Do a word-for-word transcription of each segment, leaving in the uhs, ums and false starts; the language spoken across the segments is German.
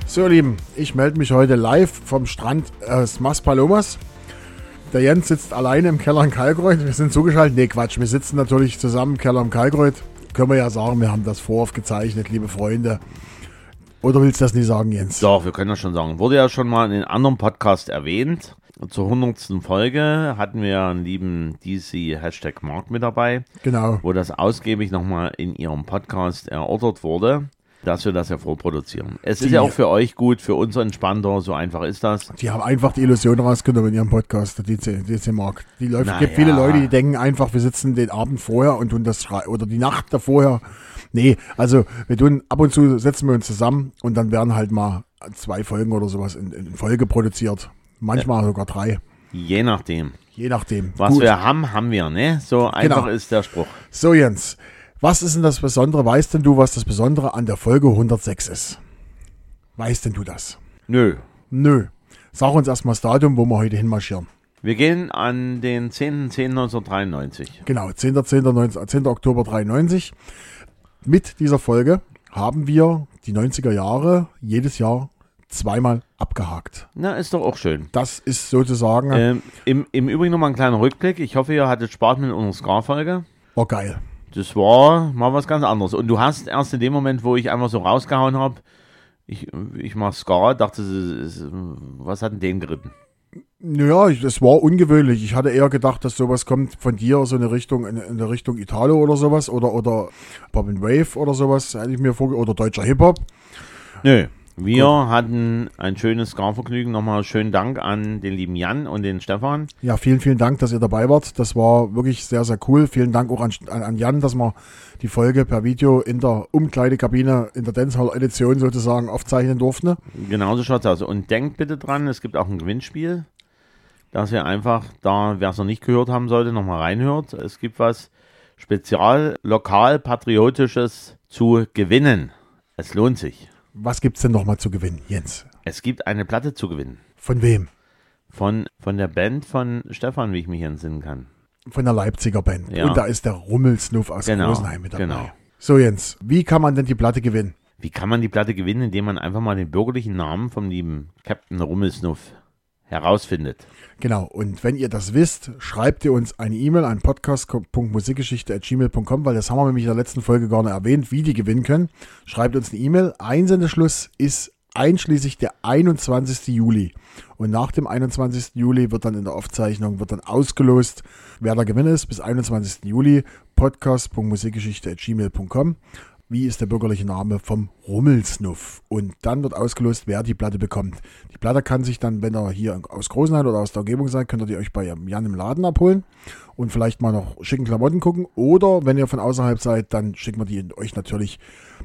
So, ihr Lieben, ich melde mich heute live vom Strand aus Maspalomas. Der Jens sitzt alleine im Keller in Kalkreuth. Wir sind zugeschaltet. Nee, Quatsch, wir sitzen natürlich zusammen im Keller in Kalkreuth. Können wir ja sagen, wir haben das voraufgezeichnet, liebe Freunde. Oder willst du das nicht sagen, Jens? Doch, wir können das schon sagen. Wurde ja schon mal in einem anderen Podcast erwähnt. Zur hundertsten Folge hatten wir einen lieben D C Hashtag Mark mit dabei. Genau. Wo das ausgiebig nochmal in ihrem Podcast erörtert wurde, dass wir das ja vorproduzieren. Es die, ist ja auch für euch gut, für uns entspannter, so einfach ist das. Die haben einfach die Illusion rausgenommen in ihrem Podcast, der D C, D C Mark. Die Leute, Na gibt ja. viele Leute, die denken einfach, wir sitzen den Abend vorher und tun das schrei- oder die Nacht davor. Nee, also wir tun ab und zu setzen wir uns zusammen und dann werden halt mal zwei Folgen oder sowas in, in Folge produziert. Manchmal ja. sogar drei. Je nachdem. Je nachdem. Was Gut. wir haben, haben wir, ne? So einfach Genau. ist der Spruch. So, Jens, was ist denn das Besondere? Weißt denn du, was das Besondere an der Folge hundertsechs ist? Weißt denn du das? Nö. Nö. Sag uns erstmal das Datum, wo wir heute hinmarschieren. Wir gehen an den zehnten zehnten neunzehnhundertdreiundneunzig. Genau, zehnten zehnten Oktober dreiundneunzig. Mit dieser Folge haben wir die neunziger Jahre jedes Jahr zweimal abgehakt. Na, ist doch auch schön. Das ist sozusagen... Ähm, im, Im Übrigen nochmal ein kleiner Rückblick. Ich hoffe, ihr hattet Spaß mit unserer Scar-Folge. War geil. Das war mal was ganz anderes. Und du hast erst in dem Moment, wo ich einfach so rausgehauen habe, ich, ich mach Scar, dachte, was hat denn den geritten? Naja, das war ungewöhnlich. Ich hatte eher gedacht, dass sowas kommt von dir, so eine Richtung, in, in der Richtung Italo oder sowas, oder, oder Pop and Wave oder sowas, hätte ich mir vorgestellt, oder deutscher Hip-Hop. Nö. Wir Gut. hatten ein schönes Scar-Vergnügen. Nochmal schönen Dank an den lieben Jan und den Stefan. Ja, vielen, vielen Dank, dass ihr dabei wart. Das war wirklich sehr, sehr cool. Vielen Dank auch an, an Jan, dass wir die Folge per Video in der Umkleidekabine, in der Dancehall-Edition sozusagen aufzeichnen durften. Genauso schaut es aus. Und denkt bitte dran, es gibt auch ein Gewinnspiel, dass ihr einfach da, wer es noch nicht gehört haben sollte, nochmal reinhört. Es gibt was spezial, lokal, patriotisches zu gewinnen. Es lohnt sich. Was gibt's denn nochmal zu gewinnen, Jens? Es gibt eine Platte zu gewinnen. Von wem? Von, von der Band von Stefan, wie ich mich entsinnen kann. Von der Leipziger Band. Ja. Und da ist der Rummelsnuff aus genau, Rosenheim mit dabei. Genau. So, Jens, wie kann man denn die Platte gewinnen? Wie kann man die Platte gewinnen, indem man einfach mal den bürgerlichen Namen vom lieben Captain Rummelsnuff herausfindet? Genau, und wenn ihr das wisst, schreibt ihr uns eine E-Mail an podcast punkt musikgeschichte at gmail punkt com, weil das haben wir nämlich in der letzten Folge gar nicht erwähnt, wie die gewinnen können. Schreibt uns eine E-Mail. Einsendeschluss ist einschließlich der einundzwanzigsten Juli. Und nach dem einundzwanzigsten Juli wird dann in der Aufzeichnung wird dann ausgelost, wer der Gewinner ist, bis einundzwanzigsten Juli. podcast punkt musikgeschichte at gmail punkt com. Wie ist der bürgerliche Name vom Rummelsnuff? Und dann wird ausgelost, wer die Platte bekommt. Die Platte kann sich dann, wenn ihr hier aus Großenhain oder aus der Umgebung seid, könnt ihr die euch bei Jan im Laden abholen und vielleicht mal noch schicken Klamotten gucken. Oder wenn ihr von außerhalb seid, dann schicken wir die euch natürlich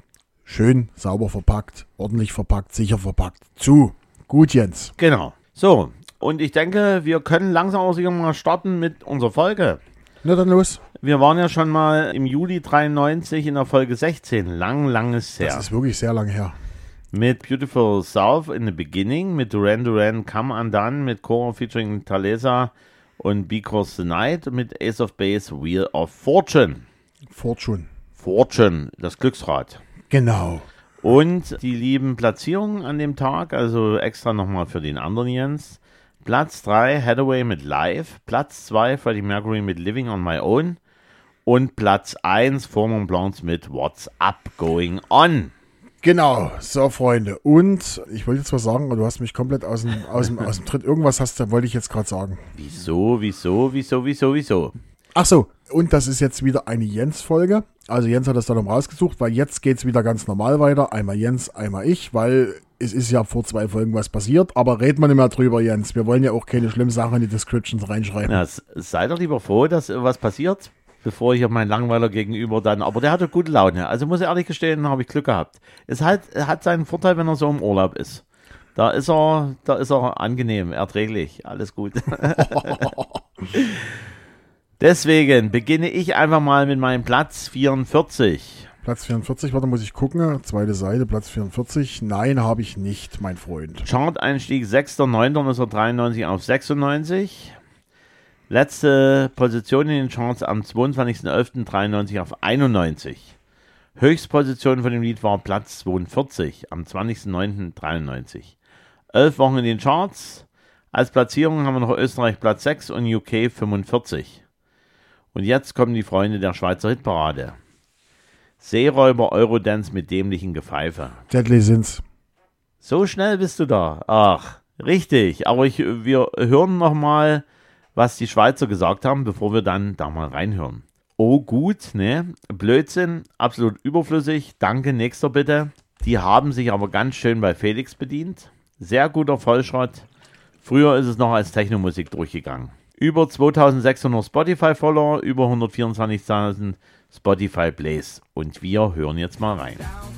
schön, sauber verpackt, ordentlich verpackt, sicher verpackt zu. Gut, Jens. Genau. So, und ich denke, wir können langsam auch sicher mal starten mit unserer Folge. Na dann los. Wir waren ja schon mal im Juli dreiundneunzig in der Folge sechzehn. Lang, langes her. Das ist wirklich sehr lange her. Mit Beautiful South in the Beginning, mit Duran Duran Come Undone, mit Cora featuring Talesa und Because the Night, mit Ace of Base Wheel of Fortune. Fortune. Fortune, das Glücksrad. Genau. Und die lieben Platzierungen an dem Tag, also extra nochmal für den anderen Jens. Platz drei, Hathaway mit Live. Platz zwei, Freddie Mercury mit Living on My Own. Und Platz eins, Four Mont Blancs mit What's Up Going On. Genau, so Freunde. Und ich wollte jetzt was sagen, aber du hast mich komplett aus dem, aus dem, aus dem Tritt. Irgendwas hast du, wollte ich jetzt gerade sagen. Wieso, wieso, wieso, wieso, wieso? Ach so, und das ist jetzt wieder eine Jens-Folge. Also Jens hat das dann noch rausgesucht, weil jetzt geht es wieder ganz normal weiter. Einmal Jens, einmal ich, weil es ist ja vor zwei Folgen was passiert. Aber reden wir nicht mehr drüber, Jens. Wir wollen ja auch keine schlimmen Sachen in die Descriptions reinschreiben. Na, sei doch lieber froh, dass was passiert, bevor ich auf meinen Langweiler gegenüber dann, aber der hatte gute Laune. Also muss ich ehrlich gestehen, habe ich Glück gehabt. Es hat, hat seinen Vorteil, wenn er so im Urlaub ist. Da ist er, da ist er angenehm, erträglich, alles gut. Deswegen beginne ich einfach mal mit meinem Platz vierundvierzig. Platz vierundvierzig, warte, muss ich gucken. Zweite Seite, Platz vierundvierzig. Nein, habe ich nicht, mein Freund. Chart-Einstieg sechster neunter neunzehnhundertdreiundneunzig auf sechsundneunzig. Letzte Position in den Charts am zweiundzwanzigster elfter dreiundneunzig auf einundneunzig. Höchstposition von dem Lied war Platz zweiundvierzig am zwanzigsten neunten dreiundneunzig. Elf Wochen in den Charts. Als Platzierung haben wir noch Österreich Platz sechs und U K fünfundvierzig. Und jetzt kommen die Freunde der Schweizer Hitparade. Seeräuber Eurodance mit dämlichen Gepfeife. Deadly Sins. So schnell bist du da. Ach, richtig. Aber ich, wir hören nochmal, was die Schweizer gesagt haben, bevor wir dann da mal reinhören. Oh gut, ne? Blödsinn, absolut überflüssig. Danke, nächster bitte. Die haben sich aber ganz schön bei Felix bedient. Sehr guter Vollschrott. Früher ist es noch als Technomusik durchgegangen. Über zweitausendsechshundert Spotify-Follower, über hundertvierundzwanzigtausend Spotify-Plays. Und wir hören jetzt mal rein.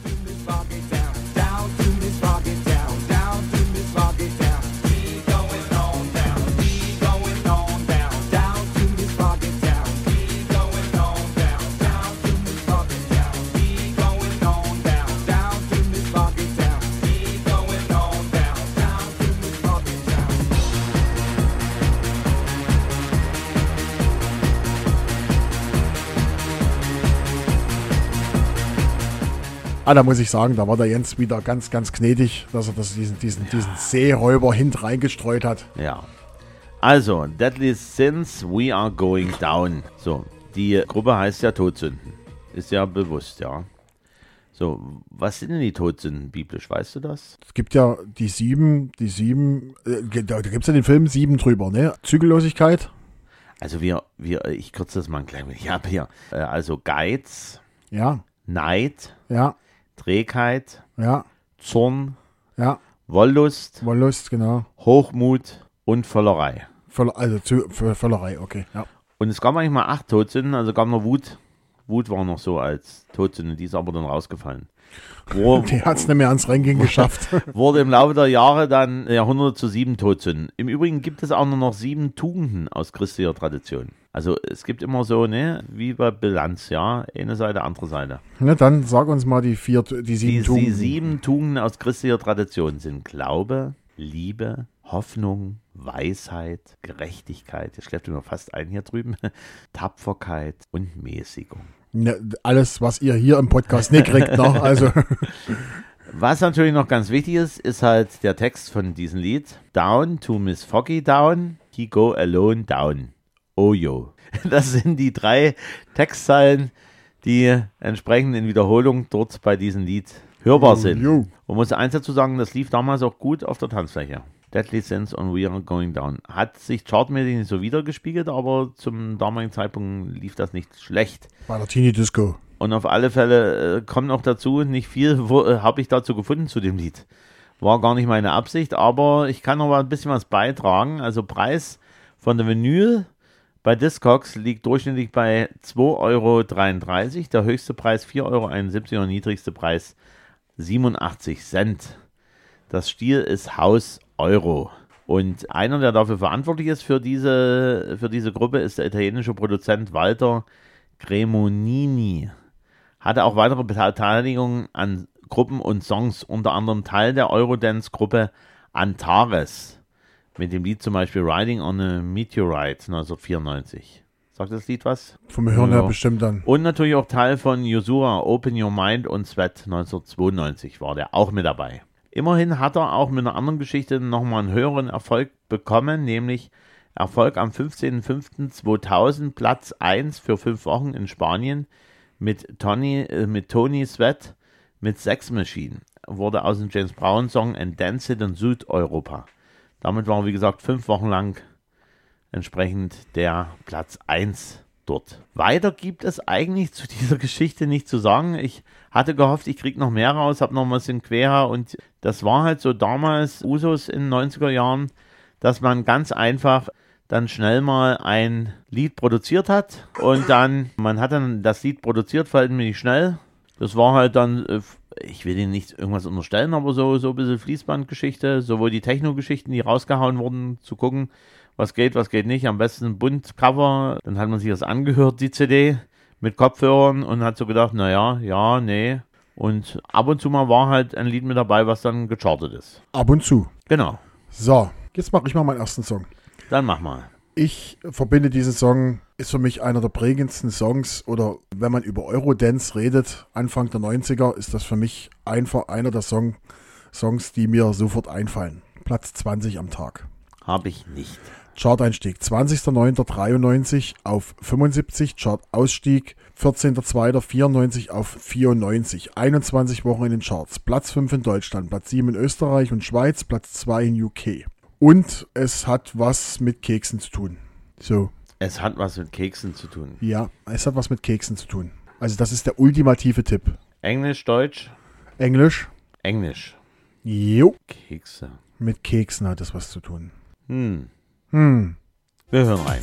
Ah, da muss ich sagen, da war der Jens wieder ganz, ganz gnädig, dass er das, diesen, diesen, ja. diesen Seeräuber-Hint reingestreut hat. Ja. Also, Deadly Sins, We Are Going Down. So, die Gruppe heißt ja Todsünden. Ist ja bewusst, ja. So, was sind denn die Todsünden biblisch? Weißt du das? Es gibt ja die sieben, die sieben, äh, da gibt es ja den Film sieben drüber, ne? Zügellosigkeit. Also wir, wir, ich kürze das mal ein klein wenig. Ich habe hier, äh, also Geiz. Ja. Neid. Ja. Trägheit, ja. Zorn, ja. Wollust, Wollust, genau. Hochmut und Völlerei. Völl, also zu, für Völlerei, okay. Ja. Und es gab manchmal acht Todsünden, also gab noch Wut. Wut war noch so als Todsünde, die ist aber dann rausgefallen. Wo, die hat es nicht mehr ans Ranking geschafft. Wurde im Laufe der Jahre dann Jahrhunderte zu sieben Todsünden. Im Übrigen gibt es auch nur noch sieben Tugenden aus christlicher Tradition. Also es gibt immer so, ne, wie bei Bilanz, ja, eine Seite, andere Seite. Na dann sag uns mal die vier, die sieben die, Tugenden. Die sieben Tugenden aus christlicher Tradition sind Glaube, Liebe, Hoffnung, Weisheit, Gerechtigkeit, das schleppt mir fast ein hier drüben, Tapferkeit und Mäßigung. Ne, alles, was ihr hier im Podcast nicht kriegt, noch, also... Was natürlich noch ganz wichtig ist, ist halt der Text von diesem Lied. Down to Miss Foggy down, he go alone down. Oh yo. Das sind die drei Textzeilen, die entsprechend in Wiederholung dort bei diesem Lied hörbar sind. Oh, und muss eins dazu sagen, das lief damals auch gut auf der Tanzfläche. Deadly Sins und We Are Going Down. Hat sich chartmäßig nicht so wiedergespiegelt, aber zum damaligen Zeitpunkt lief das nicht schlecht. Bei der Teenie Disco. Und auf alle Fälle äh, kommt noch dazu, nicht viel äh, habe ich dazu gefunden zu dem Lied. War gar nicht meine Absicht, aber ich kann noch mal ein bisschen was beitragen. Also Preis von der Vinyl bei Discogs liegt durchschnittlich bei zwei Euro dreiunddreißig, der höchste Preis vier Euro einundsiebzig und der niedrigste Preis siebenundachtzig Cent. Das Stil ist Haus Euro. Und einer, der dafür verantwortlich ist für diese, für diese Gruppe, ist der italienische Produzent Walter Cremonini. Hatte auch weitere Beteiligungen an Gruppen und Songs, unter anderem Teil der Eurodance-Gruppe Antares. Mit dem Lied zum Beispiel Riding on a Meteorite neunzehnhundertvierundneunzig. Sagt das Lied was? Vom Hören her bestimmt dann. Und natürlich auch Teil von Yusura, Open Your Mind und Sweat neunzehnhundertzweiundneunzig war der auch mit dabei. Immerhin hat er auch mit einer anderen Geschichte nochmal einen höheren Erfolg bekommen, nämlich Erfolg am fünfzehnten fünften zweitausend, Platz eins für fünf Wochen in Spanien mit Tony, äh, mit Tony Sweat mit Sex Machine. Wurde aus dem James Brown Song And Dance It in Südeuropa. Damit war, wie gesagt, fünf Wochen lang entsprechend der Platz eins dort. Weiter gibt es eigentlich zu dieser Geschichte nicht zu sagen. Ich hatte gehofft, ich kriege noch mehr raus, habe noch mal ein bisschen querer und das war halt so damals Usus in den neunziger Jahren, dass man ganz einfach dann schnell mal ein Lied produziert hat und dann, man hat dann das Lied produziert, verhältnismäßig schnell. Das war halt dann, ich will Ihnen nicht irgendwas unterstellen, aber so, so ein bisschen Fließbandgeschichte, sowohl die Techno-Geschichten, die rausgehauen wurden, zu gucken, was geht, was geht nicht. Am besten bunt Cover, dann hat man sich das angehört, die C D, mit Kopfhörern und hat so gedacht, naja, ja, nee. Und ab und zu mal war halt ein Lied mit dabei, was dann gechartet ist. Ab und zu. Genau. So, jetzt mache ich mal meinen ersten Song. Dann mach mal. Ich verbinde diesen Song ist für mich einer der prägendsten Songs, oder wenn man über Eurodance redet, Anfang der neunziger, ist das für mich einfach einer der Song, Songs, die mir sofort einfallen. Platz zwanzig am Tag. Habe ich nicht. Chart-Einstieg zwanzigster neunter dreiundneunzig auf fünfundsiebzig, Chart-Ausstieg vierzehnter zweiter vierundneunzig auf vierundneunzig, einundzwanzig Wochen in den Charts, Platz fünf in Deutschland, Platz sieben in Österreich und Schweiz, Platz zwei in U K. Und es hat was mit Keksen zu tun. So. Es hat was mit Keksen zu tun. Ja, es hat was mit Keksen zu tun. Also das ist der ultimative Tipp. Englisch, Deutsch? Englisch? Englisch. Jo. Kekse. Mit Keksen hat es was zu tun. Hm. Hm. Wir hören rein.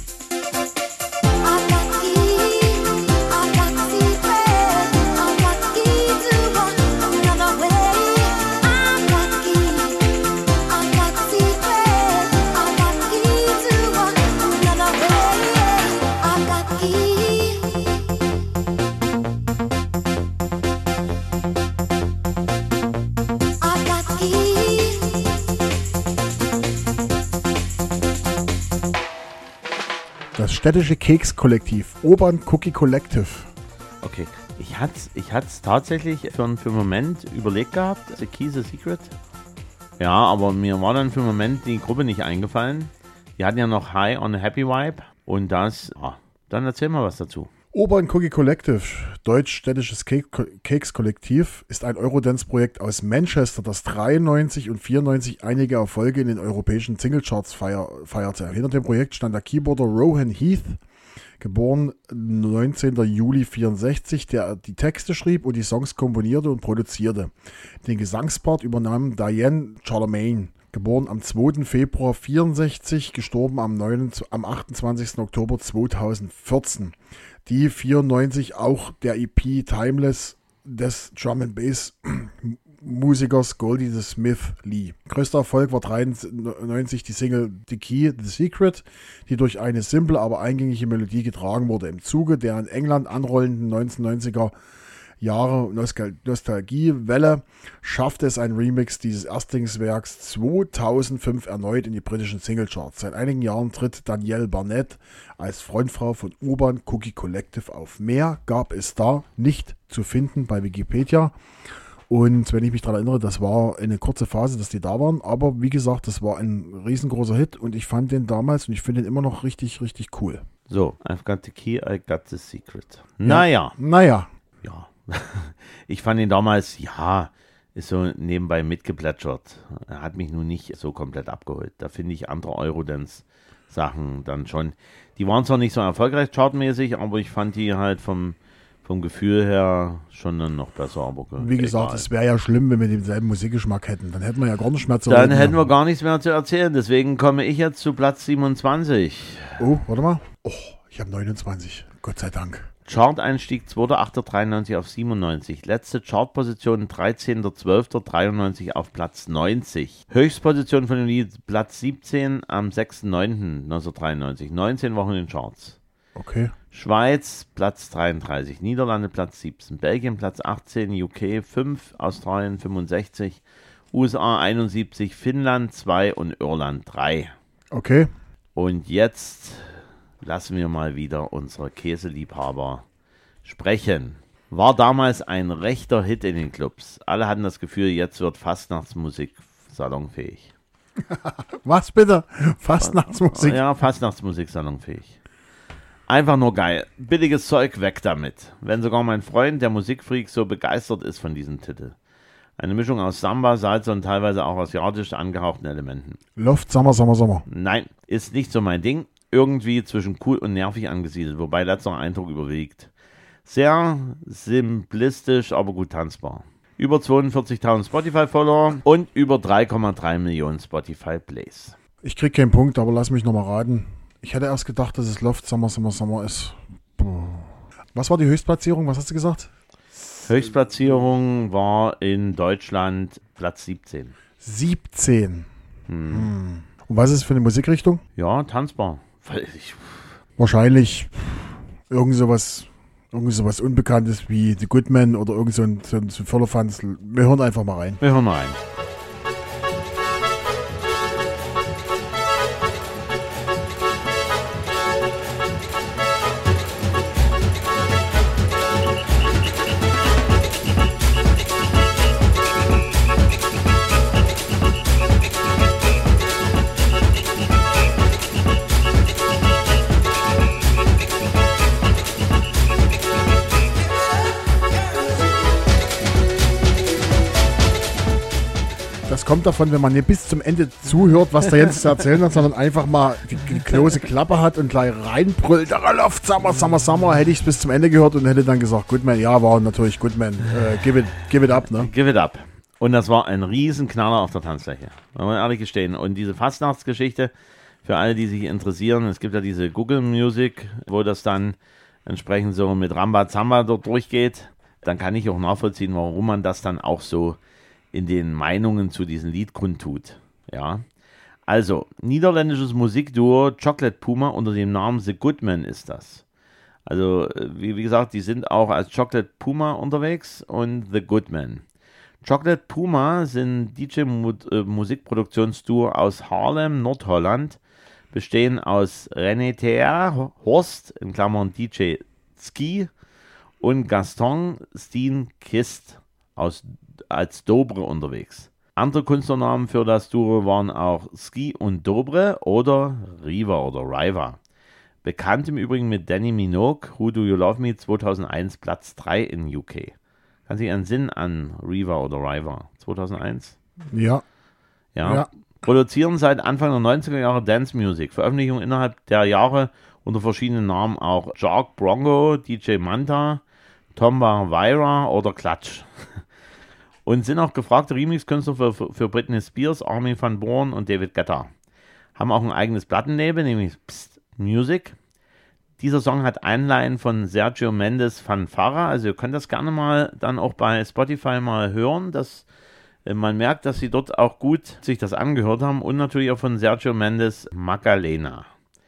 Das städtische Kekskollektiv, Obern Cookie Collective. Okay, ich hatte es ich hat's tatsächlich für, einen- für einen Moment überlegt gehabt, The Key, The Secret. Ja, aber mir war dann für einen Moment die Gruppe nicht eingefallen. Die hatten ja noch High on a Happy Vibe und das, ja, dann erzähl mal was dazu. Obern Cookie Collective, deutsch-städtisches Kek- Kekskollektiv, ist ein Eurodance-Projekt aus Manchester, das dreiundneunzig und vierundneunzig einige Erfolge in den europäischen Singlecharts feier, feierte. Hinter dem Projekt stand der Keyboarder Rohan Heath, geboren neunzehnter Juli vierundsechzig, der die Texte schrieb und die Songs komponierte und produzierte. Den Gesangspart übernahm Diane Charlemagne, geboren am zweiter Februar vierundsechzig, gestorben am, neunundzwanzigsten am achtundzwanzigsten Oktober zweitausendvierzehn. Die vierundneunzig auch der E P Timeless des Drum and Bass Musikers Goldie the Smith Lee. Größter Erfolg war dreiundneunzig die Single The Key, The Secret, die durch eine simple, aber eingängige Melodie getragen wurde. Im Zuge der in England anrollenden neunzehnhundertneunziger Jahre Nostal- Nostalgiewelle schaffte es ein Remix dieses Erstlingswerks zweitausendfünf erneut in die britischen Singlecharts. Seit einigen Jahren tritt Danielle Barnett als Frontfrau von Urban Cookie Collective auf. Mehr gab es da nicht zu finden bei Wikipedia. Und wenn ich mich daran erinnere, das war eine kurze Phase, dass die da waren. Aber wie gesagt, das war ein riesengroßer Hit und ich fand den damals und ich finde den immer noch richtig, richtig cool. So, I've got the key, I got the secret. Naja. Naja. Ja. Ich fand ihn damals, ja, ist so nebenbei mitgeplätschert. Er hat mich nun nicht so komplett abgeholt. Da finde ich andere Eurodance-Sachen dann schon. Die waren zwar nicht so erfolgreich chartmäßig, aber ich fand die halt vom, vom Gefühl her schon dann noch besser. Aber Wie gesagt, egal. es wäre ja schlimm, wenn wir denselben Musikgeschmack hätten. Dann hätten wir ja gar nicht mehr zu Dann reden. hätten wir gar nichts mehr zu erzählen. Deswegen komme ich jetzt zu Platz siebenundzwanzig. Oh, warte mal. Oh, ich habe neunundzwanzig. Gott sei Dank. Chart-Einstieg zweiter achter dreiundneunzig auf siebenundneunzig. Letzte Chartposition dreizehnter zwölfter dreiundneunzig auf Platz neunzig. Höchstposition von dem Lied Platz siebzehn am sechster neunter neunzehnhundertdreiundneunzig. neunzehn Wochen in den Charts. Okay. Schweiz Platz dreiunddreißig. Niederlande Platz siebzehn. Belgien Platz achtzehn. U K fünf. Australien fünfundsechzig. U S A einundsiebzig. Finnland zwei und Irland drei. Okay. Und jetzt lassen wir mal wieder unsere Käseliebhaber sprechen. War damals ein rechter Hit in den Clubs. Alle hatten das Gefühl, jetzt wird Fastnachtsmusik salonfähig. Was bitte? Fastnachtsmusik? Ja, Fastnachtsmusik salonfähig. Einfach nur geil. Billiges Zeug, weg damit. Wenn sogar mein Freund, der Musikfreak, so begeistert ist von diesem Titel. Eine Mischung aus Samba, Salsa und teilweise auch asiatisch angehauchten Elementen. Loft, Sommer, Sommer, Sommer. Nein, ist nicht so mein Ding. Irgendwie zwischen cool und nervig angesiedelt, wobei letzter Eindruck überwiegt. Sehr simplistisch, aber gut tanzbar. Über zweiundvierzigtausend Spotify-Follower und über drei Komma drei Millionen Spotify-Plays. Ich krieg keinen Punkt, aber lass mich nochmal raten. Ich hätte erst gedacht, dass es Loft, Sommer, Sommer, Sommer ist. Was war die Höchstplatzierung? Was hast du gesagt? Höchstplatzierung war in Deutschland Platz siebzehn. siebzehn. Hm. Hm. Und was ist es für eine Musikrichtung? Ja, tanzbar. Ich Wahrscheinlich irgend sowas, irgend sowas Unbekanntes wie The Goodman oder irgend so ein, so ein, so ein Firlefanz. Wir hören einfach mal rein. Wir hören mal rein. kommt davon, wenn man nicht bis zum Ende zuhört, was der Jens zu erzählen hat, sondern einfach mal die, die große Klappe hat und gleich reinbrüllt, läuft Summer, Summer, Summer, hätte ich es bis zum Ende gehört und hätte dann gesagt, Goodman, ja, war natürlich Goodman, äh, give it, give it up, ne? Give it up. Und das war ein Riesenknaller auf der Tanzfläche, wenn wir ehrlich gestehen. Und diese Fastnachtsgeschichte, für alle, die sich interessieren, es gibt ja diese Google Music, wo das dann entsprechend so mit Rambazamba dort durchgeht, dann kann ich auch nachvollziehen, warum man das dann auch so in den Meinungen zu diesem Lied kundtut. Ja. Also, niederländisches Musikduo Chocolate Puma unter dem Namen The Goodman ist das. Also, wie, wie gesagt, die sind auch als Chocolate Puma unterwegs und The Goodman. Chocolate Puma sind D J-Musikproduktionsduo aus Haarlem, Nordholland, bestehen aus René Ter Horst, in Klammern D J Ski, und Gaston Steen Kist aus, als Dobre unterwegs. Andere Künstlernamen für das Duo waren auch Ski und Dobre oder Riva oder Riva. Bekannt im Übrigen mit Danny Minogue, Who Do You Love Me zweitausendeins, Platz drei in U K. Kann sich einen Sinn an Riva oder Riva zweitausendeins? Ja. Ja. ja. Produzieren seit Anfang der neunziger Jahre Dance Music. Veröffentlichung innerhalb der Jahre unter verschiedenen Namen auch Jark Bronco, D J Manta, Tomba Vira oder Klatsch. Und sind auch gefragte Remix-Künstler für, für, für Britney Spears, Armin van Buuren und David Guetta. Haben auch ein eigenes Plattenlabel, nämlich Psst Music. Dieser Song hat Einleihen von Sergio Mendes Fanfara, also ihr könnt das gerne mal dann auch bei Spotify mal hören, dass äh, man merkt, dass sie dort auch gut sich das angehört haben und natürlich auch von Sergio Mendes Macarena.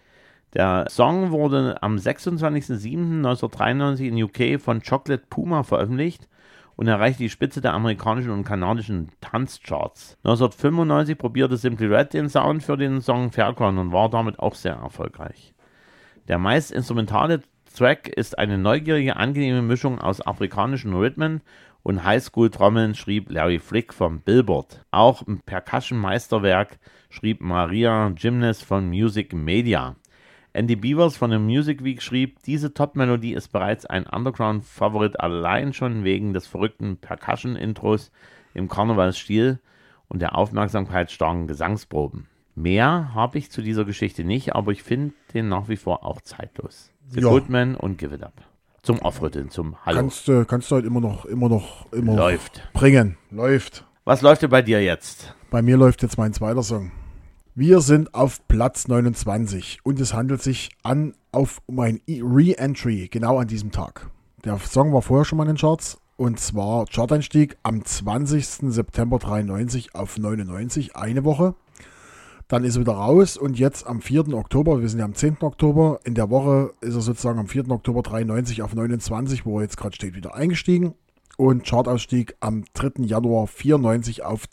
Der Song wurde am sechsundzwanzigster siebter neunzehnhundertdreiundneunzig in U K von Chocolate Puma veröffentlicht und erreichte die Spitze der amerikanischen und kanadischen Tanzcharts. neunzehnhundertfünfundneunzig probierte Simply Red den Sound für den Song Fairground und war damit auch sehr erfolgreich. Der meist instrumentale Track ist eine neugierige, angenehme Mischung aus afrikanischen Rhythmen und Highschool-Trommeln, schrieb Larry Flick vom Billboard. Auch ein Percussion-Meisterwerk schrieb Maria Gymnast von Music Media. Andy Beavers von der Music Week schrieb, diese Top-Melodie ist bereits ein Underground-Favorit allein schon wegen des verrückten Percussion-Intros im Karnevalsstil und der aufmerksamkeitsstarken Gesangsproben. Mehr habe ich zu dieser Geschichte nicht, aber ich finde den nach wie vor auch zeitlos. The ja. Goodman und Give It Up. Zum Aufrütteln, zum Hallo. Kannst, äh, kannst du halt immer noch, immer noch, immer läuft. Noch bringen. Läuft. Was läuft denn bei dir jetzt? Bei mir läuft jetzt mein zweiter Song. Wir sind auf Platz neunundzwanzig und es handelt sich an auf um ein Re-Entry, genau an diesem Tag. Der Song war vorher schon mal in den Charts und zwar Charteinstieg am zwanzigster September dreiundneunzig auf neunundneunzig, eine Woche. Dann ist er wieder raus und jetzt am vierten Oktober, wir sind ja am zehnten Oktober, in der Woche ist er sozusagen am vierten Oktober dreiundneunzig auf neunundzwanzig, wo er jetzt gerade steht, wieder eingestiegen. Und Chartausstieg am dritten Januar vierundneunzig auf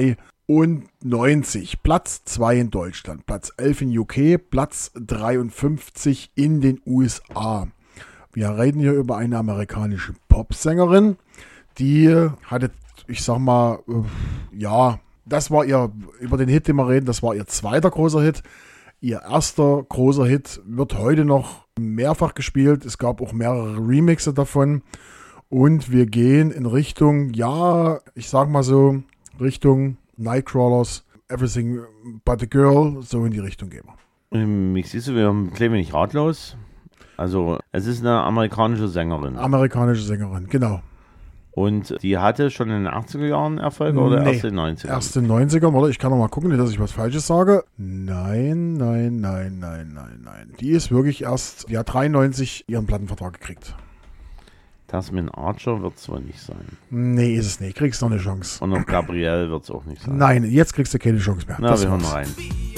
zweiundneunzig. Platz zwei in Deutschland, Platz elf in U K, Platz dreiundfünfzig in den U S A. Wir reden hier über eine amerikanische Popsängerin, die hatte, ich sag mal, ja... Das war ihr, über den Hit, den wir reden, das war ihr zweiter großer Hit. Ihr erster großer Hit wird heute noch mehrfach gespielt. Es gab auch mehrere Remixe davon. Und wir gehen in Richtung, ja, ich sag mal so, Richtung Nightcrawlers, Everything But a Girl, so in die Richtung gehen wir. Ich siehst du, wir kleben nicht ratlos. Also, es ist eine amerikanische Sängerin. Amerikanische Sängerin, genau. Und die hatte schon in den achtziger Jahren Erfolge oder nee, erst in den neunzigern? Erst in den neunzigern, oder? Ich kann noch mal gucken, nicht, dass ich was Falsches sage. Nein, nein, nein, nein, nein, nein. Die ist wirklich erst, die hat dreiundneunzig ihren Plattenvertrag gekriegt. Tasmin Archer wird es wohl nicht sein. Nee, ist es nicht. Kriegst noch eine Chance. Und auch Gabrielle wird es auch nicht sein. Nein, jetzt kriegst du keine Chance mehr. Na, das wir hören war's. rein.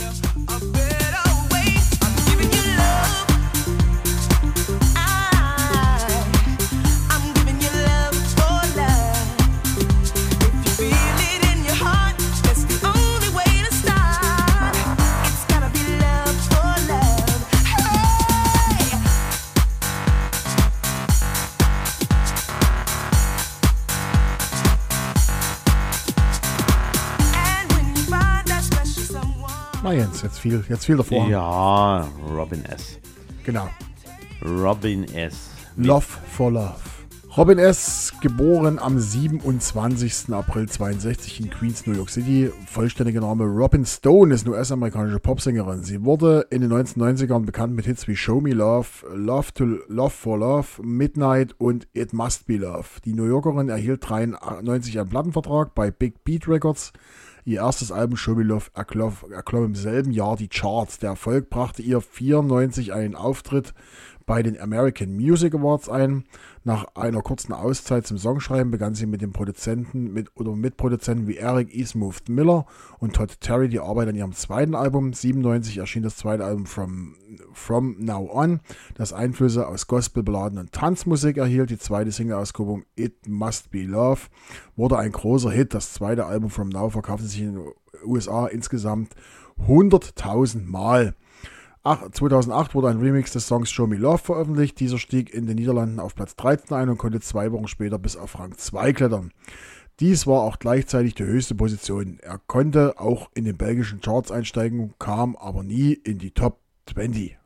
Na Jens, jetzt viel, jetzt viel davor. Ja, Robin S. Genau. Robin S. Love for Love. Robin S., geboren am siebenundzwanzigsten April zweiundsechzig in Queens, New York City. Vollständiger Name Robin Stone, ist eine U S-amerikanische Popsängerin. Sie wurde in den neunzehnhundertneunzigern bekannt mit Hits wie Show Me Love, Love to Love for Love, Midnight und It Must Be Love. Die New Yorkerin erhielt dreiundneunzig einen Plattenvertrag bei Big Beat Records. Ihr erstes Album Show Me Love erklomm, erklomm im selben Jahr die Charts. Der Erfolg brachte ihr vierundneunzig einen Auftritt bei den American Music Awards ein. Nach einer kurzen Auszeit zum Songschreiben begann sie mit dem Produzenten mit, oder Mitproduzenten wie Eric E. Smooth Miller und Todd Terry die Arbeit an ihrem zweiten Album. siebenundneunzig erschien das zweite Album From, From Now On, das Einflüsse aus Gospelballaden und Tanzmusik erhielt. Die zweite Single-Auskopplung It Must Be Love wurde ein großer Hit. Das zweite Album From Now verkaufte sich in den U S A insgesamt hunderttausend Mal. zweitausendacht wurde ein Remix des Songs Show Me Love veröffentlicht. Dieser stieg in den Niederlanden auf Platz dreizehn ein und konnte zwei Wochen später bis auf Rang zwei klettern. Dies war auch gleichzeitig die höchste Position. Er konnte auch in den belgischen Charts einsteigen, kam aber nie in die Top zwanzig.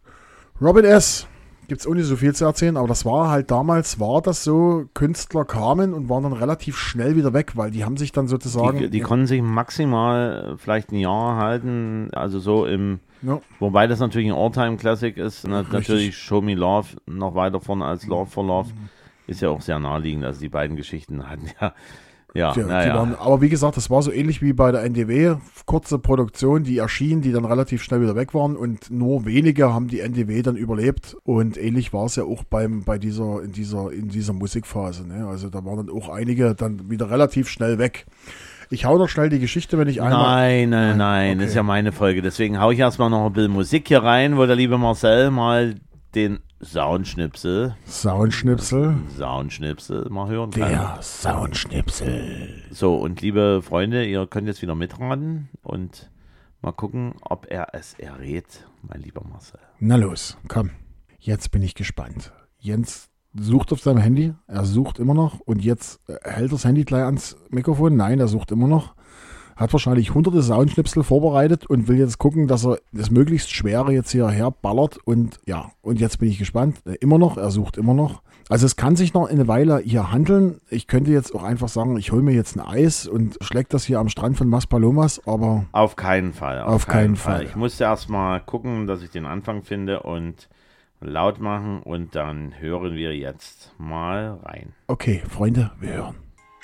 Robin S. gibt es ohne so viel zu erzählen, aber das war halt damals, war das so, Künstler kamen und waren dann relativ schnell wieder weg, weil die haben sich dann sozusagen... Die, die konnten sich maximal vielleicht ein Jahr halten, also so im... Ja. Wobei das natürlich ein All-Time-Classic ist. Na, natürlich Show Me Love noch weiter vorne als Love for Love. Ist ja auch sehr naheliegend. Also die beiden Geschichten hatten ja... Ja, ja, naja. waren, aber wie gesagt, das war so ähnlich wie bei der N D W. Kurze Produktion, die erschien, die dann relativ schnell wieder weg waren und nur wenige haben die N D W dann überlebt. Und ähnlich war es ja auch beim, bei dieser, in dieser, in dieser Musikphase. Ne? Also da waren dann auch einige dann wieder relativ schnell weg. Ich hau noch schnell die Geschichte, wenn ich einmal... Nein, nein, nein, okay. Das ist ja meine Folge. Deswegen hau ich erstmal noch ein bisschen Musik hier rein, wo der liebe Marcel mal den Soundschnipsel... Soundschnipsel? Soundschnipsel mal hören kann. Der Soundschnipsel. So, und liebe Freunde, ihr könnt jetzt wieder mitraten und mal gucken, ob er es errät, mein lieber Marcel. Na los, komm. Jetzt bin ich gespannt. Jens sucht auf seinem Handy, er sucht immer noch und jetzt hält das Handy gleich ans Mikrofon. Nein, er sucht immer noch. Hat wahrscheinlich hunderte Soundschnipsel vorbereitet und will jetzt gucken, dass er das möglichst Schwere jetzt hierher ballert. Und ja, und jetzt bin ich gespannt. Immer noch, er sucht immer noch. Also es kann sich noch eine Weile hier handeln. Ich könnte jetzt auch einfach sagen, ich hole mir jetzt ein Eis und schlägt das hier am Strand von Maspalomas, aber... Auf keinen Fall. Auf, auf keinen, keinen Fall. Fall. Ich musste erst mal gucken, dass ich den Anfang finde und laut machen und dann hören wir jetzt mal rein. Okay, Freunde, wir hören.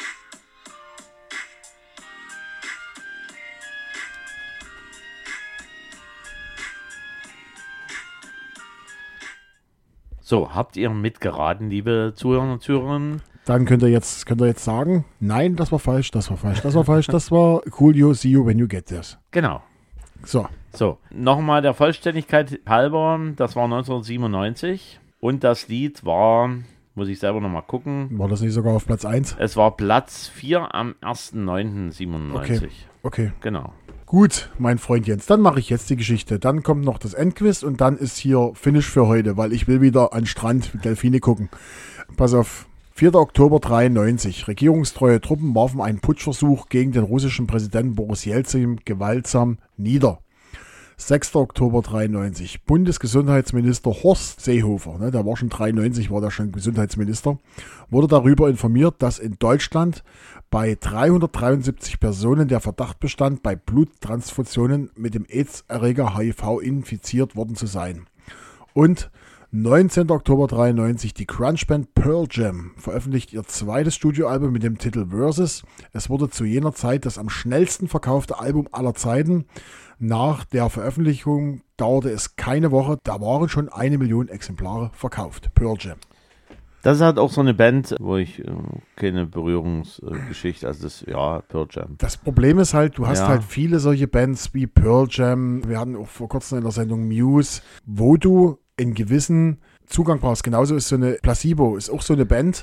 So, habt ihr mitgeraten, liebe Zuhörer und Zuhörerinnen? Dann könnt ihr jetzt, könnt ihr jetzt sagen, nein, das war falsch, das war falsch, das war falsch, das war cool, you see you when you get this. Genau. So. So, nochmal der Vollständigkeit halber, das war neunzehnhundertsiebenundneunzig und das Lied war, muss ich selber nochmal gucken. War das nicht sogar auf Platz eins? Es war Platz vier am ersten neunten siebenundneunzig. Okay, okay. Genau. Gut, mein Freund Jens, dann mache ich jetzt die Geschichte. Dann kommt noch das Endquiz und dann ist hier Finish für heute, weil ich will wieder an den Strand mit Delfine gucken. Pass auf, vierter Oktober dreiundneunzig. Regierungstreue Truppen warfen einen Putschversuch gegen den russischen Präsidenten Boris Jelzin gewaltsam nieder. sechster Oktober dreiundneunzig. Bundesgesundheitsminister Horst Seehofer, ne, der war schon dreiundneunzig, war der schon Gesundheitsminister, wurde darüber informiert, dass in Deutschland bei dreihundertdreiundsiebzig Personen der Verdacht bestand, bei Bluttransfusionen mit dem AIDS-Erreger H I V infiziert worden zu sein. Und neunzehnter Oktober dreiundneunzig, die Grunge-Band Pearl Jam veröffentlicht ihr zweites Studioalbum mit dem Titel Versus. Es wurde zu jener Zeit das am schnellsten verkaufte Album aller Zeiten. Nach der Veröffentlichung dauerte es keine Woche, da waren schon eine Million Exemplare verkauft. Pearl Jam. Das ist halt auch so eine Band, wo ich äh, keine Berührungsgeschichte, äh, also das, ja, Pearl Jam. Das Problem ist halt, du hast ja. halt viele solche Bands wie Pearl Jam, wir hatten auch vor kurzem in der Sendung Muse, wo du einen gewissen Zugang brauchst. Genauso ist so eine Placebo, ist auch so eine Band,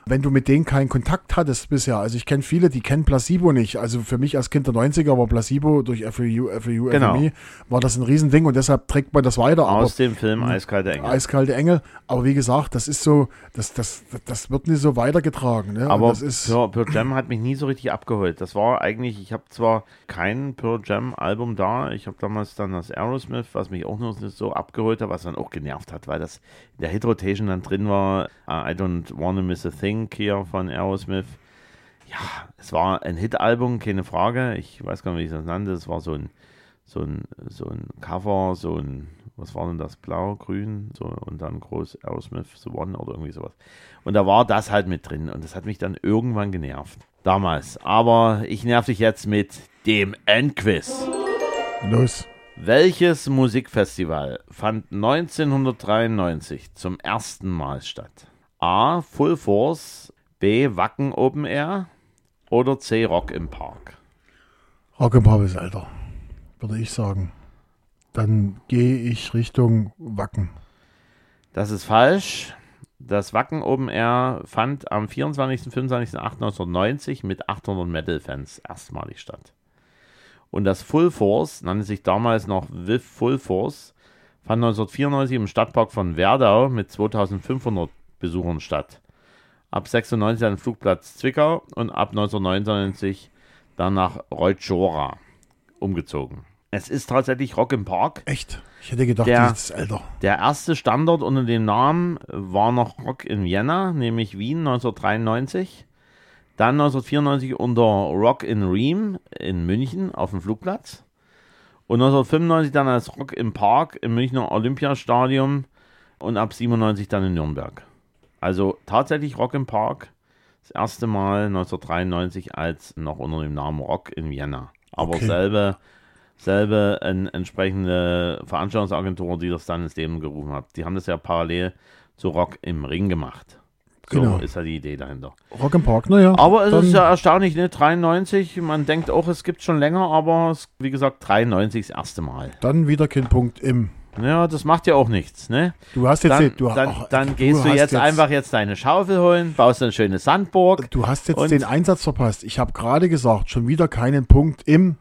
wenn du mit denen keinen Kontakt hattest bisher. Also ich kenne viele, die kennen Placebo nicht. Also für mich als Kind der neunziger war Placebo durch F A U, F A U, Genau. F M I, war das ein Riesending und deshalb trägt man das weiter. Aus aber, dem Film Eiskalte Engel. Eiskalte Engel. Aber wie gesagt, das ist so, das, das, das wird nicht so weitergetragen. Ne? Aber das ist, Pearl, Pearl Jam hat mich nie so richtig abgeholt. Das war eigentlich, ich habe zwar kein Pearl Jam Album da, ich habe damals dann das Aerosmith, was mich auch noch so abgeholt hat, was dann auch genervt hat, weil das in der Hit-Rotation dann drin war, I Don't Wanna Miss a Thing hier von Aerosmith. Ja, es war ein Hit-Album, keine Frage. Ich weiß gar nicht, wie ich das nannte. Es war so ein, so ein, so ein Cover, so ein, was war denn das? Blau, grün, so und dann groß Aerosmith, The One oder irgendwie sowas. Und da war das halt mit drin und das hat mich dann irgendwann genervt. Damals. Aber ich nerv dich jetzt mit dem Endquiz. los. Welches Musikfestival fand neunzehnhundertdreiundneunzig zum ersten Mal statt? A. Full Force, B. Wacken Open Air oder C. Rock im Park? Rock im Park ist älter, würde ich sagen. Dann gehe ich Richtung Wacken. Das ist falsch. Das Wacken Open Air fand am vierundzwanzigsten und fünfundzwanzigsten achten neunzehnhundertneunzig mit achthundert Metal-Fans erstmalig statt. Und das Full Force, nannte sich damals noch With Full Force, fand neunzehnhundertvierundneunzig im Stadtpark von Werdau mit zweitausendfünfhundert Besuchern statt. Ab sechsundneunzig an Flugplatz Zwickau und ab neunzehnhundertneunundneunzig dann nach Reutschora umgezogen. Es ist tatsächlich Rock im Park. Echt? Ich hätte gedacht, Der- das ist älter. Der erste Standort unter dem Namen war noch Rock in Vienna, nämlich Wien neunzehnhundertdreiundneunzig. Dann neunzehnhundertvierundneunzig unter Rock in Riem in München auf dem Flugplatz. Und neunzehnhundertfünfundneunzig dann als Rock im Park im Münchner Olympiastadion und ab siebenundneunzig dann in Nürnberg. Also tatsächlich Rock im Park. Das erste Mal neunzehnhundertdreiundneunzig als noch unter dem Namen Rock in Vienna. Aber Okay. selbe, selbe en, entsprechende Veranstaltungsagentur, die das dann ins Leben gerufen hat. Die haben das ja parallel zu Rock im Ring gemacht. So Genau. ist ja die Idee dahinter. Rock im Park, naja. Aber es dann- ist ja erstaunlich, ne? dreiundneunzig, man denkt auch, es gibt schon länger, aber es, wie gesagt, dreiundneunzig das erste Mal. Dann wieder kein Punkt im. Ja, das macht ja auch nichts, ne? Du hast jetzt, Dann, den, du, dann, ach, dann gehst du hast jetzt, einfach jetzt deine Schaufel holen, baust eine schöne Sandburg. Du hast jetzt Und- den Einsatz verpasst. Ich habe gerade gesagt, schon wieder keinen Punkt im.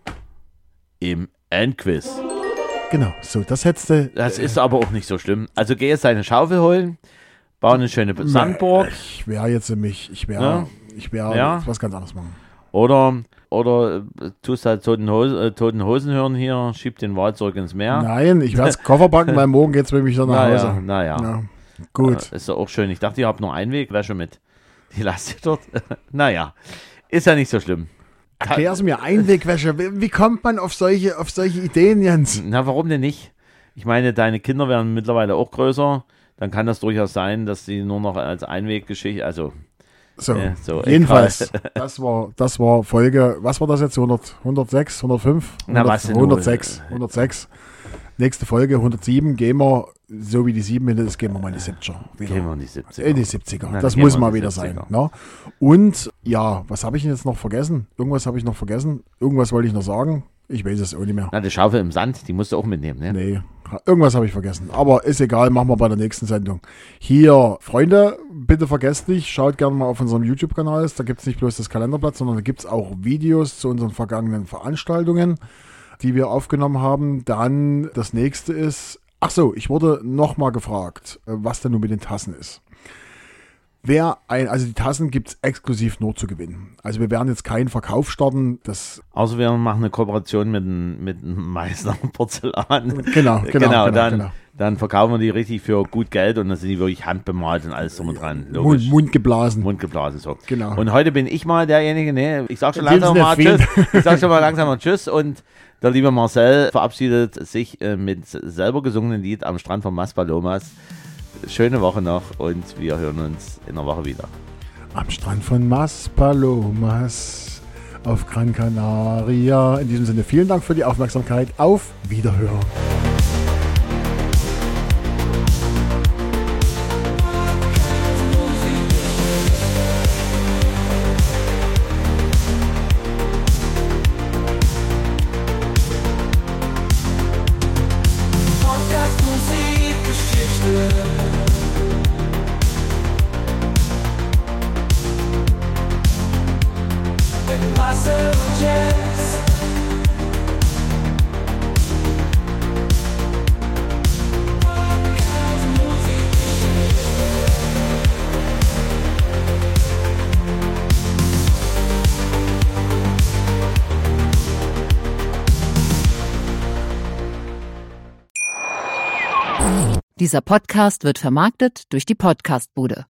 Im Endquiz. Genau, so, das hättest du. Das ist aber auch nicht so schlimm. Also geh jetzt deine Schaufel holen, bau eine schöne Sandburg Ich wäre jetzt mich, ich wäre, Ja. ich wäre Ja. was ganz anderes machen. oder, oder äh, tust halt toten, Hose, äh, toten Hosen hören hier, schieb den Wal zurück ins Meer. Nein, ich werde das Koffer packen, weil morgen geht es mit mich wieder nach Naja, Hause. naja. Ja, gut. Ist doch auch schön. Ich dachte, ihr habt nur Einwegwäsche mit. Die lasst ihr dort. Naja, ist ja nicht so schlimm. Erklär's mir, Einwegwäsche. Wie, wie kommt man auf solche, auf solche Ideen, Jens? Na, warum denn nicht? Ich meine, deine Kinder werden mittlerweile auch größer. Dann kann das durchaus sein, dass sie nur noch als Einweggeschichte, also So, Ja, so, jedenfalls, das war, das war Folge, was war das jetzt? hundert, hundertsechs, hundertfünf? Na, hundert, was denn hundertsechs, hundertsechs. Nächste Folge, hundertsieben, gehen wir, so wie die sieben Minuten ist, gehen wir mal in die siebziger. Wieder. gehen wir in die siebziger. In die siebziger. Na, das dann muss gehen wir mal in die wieder siebziger. sein. Ne? Und ja, was habe ich denn jetzt noch vergessen? Irgendwas habe ich noch vergessen. Irgendwas wollte ich noch sagen. Ich weiß es auch nicht mehr. Na, die Schaufel im Sand, die musst du auch mitnehmen, ne? Nee, irgendwas habe ich vergessen. Aber ist egal, machen wir bei der nächsten Sendung. Hier, Freunde, bitte vergesst nicht, schaut gerne mal auf unserem YouTube-Kanal. Da gibt es nicht bloß das Kalenderblatt, sondern da gibt es auch Videos zu unseren vergangenen Veranstaltungen, die wir aufgenommen haben. Dann das nächste ist, ach so, ich wurde nochmal gefragt, was denn nun mit den Tassen ist. Wer ein, also die Tassen gibt es exklusiv nur zu gewinnen. Also wir werden jetzt keinen Verkauf starten. Das Außer wir machen eine Kooperation mit dem mit dem Meißner Porzellan. Genau, genau, genau, dann, genau. dann verkaufen wir die richtig für gut Geld und dann sind die wirklich handbemalt und alles drum und dran. Mund, Logisch. Mund geblasen. Mund geblasen, so. Genau. Und heute bin ich mal derjenige, ne, ich sag schon In diesem langsam Sinne, mal vielen Tschüss. Ich sag schon mal langsam mal Tschüss und der liebe Marcel verabschiedet sich äh, mit selber gesungenen Lied am Strand von Maspalomas. Schöne Woche noch und wir hören uns in einer Woche wieder. Am Strand von Maspalomas auf Gran Canaria. In diesem Sinne vielen Dank für die Aufmerksamkeit. Auf Wiederhören. Podcast Musikgeschichte. Dieser Podcast wird vermarktet durch die Podcastbude.